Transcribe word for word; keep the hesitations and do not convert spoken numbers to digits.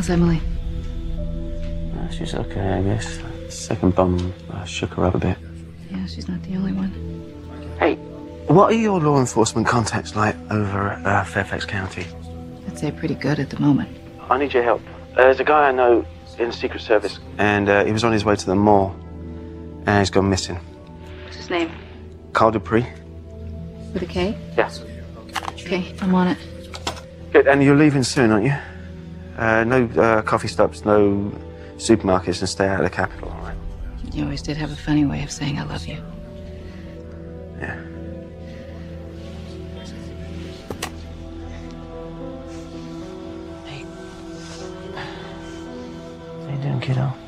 How's Emily? Uh, she's okay, I guess. Second bum uh, shook her up a bit. Yeah, she's not the only one. Hey, what are your law enforcement contacts like over uh, Fairfax County? I'd say pretty good at the moment. I need your help. Uh, there's a guy I know in the Secret Service, and uh, he was on his way to the mall, and he's gone missing. What's his name? Carl Dupree. With a K? Yes. Okay, I'm on it. Good, and you're leaving soon, aren't you? Uh, no uh, coffee stops, no supermarkets, and stay out of the capital, all right? You always did have a funny way of saying I love you. Yeah. Hey. How you doing, kiddo?